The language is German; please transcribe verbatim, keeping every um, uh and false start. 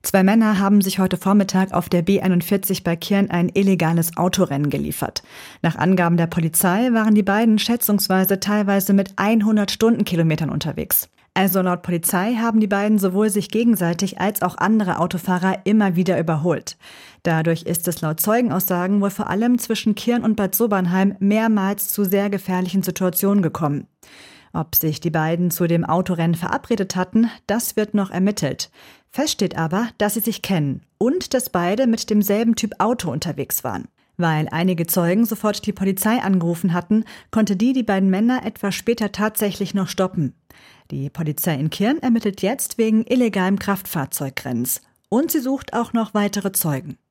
Zwei Männer haben sich heute Vormittag auf der B einundvierzig bei Kirn ein illegales Autorennen geliefert. Nach Angaben der Polizei waren die beiden schätzungsweise teilweise mit hundert Stundenkilometern unterwegs. Also laut Polizei haben die beiden sowohl sich gegenseitig als auch andere Autofahrer immer wieder überholt. Dadurch ist es laut Zeugenaussagen wohl vor allem zwischen Kirn und Bad Sobernheim mehrmals zu sehr gefährlichen Situationen gekommen. Ob sich die beiden zu dem Autorennen verabredet hatten, das wird noch ermittelt. Fest steht aber, dass sie sich kennen und dass beide mit demselben Typ Auto unterwegs waren. Weil einige Zeugen sofort die Polizei angerufen hatten, konnte die die beiden Männer etwas später tatsächlich noch stoppen. Die Polizei in Kirn ermittelt jetzt wegen illegalem Kraftfahrzeugrennens. Und sie sucht auch noch weitere Zeugen.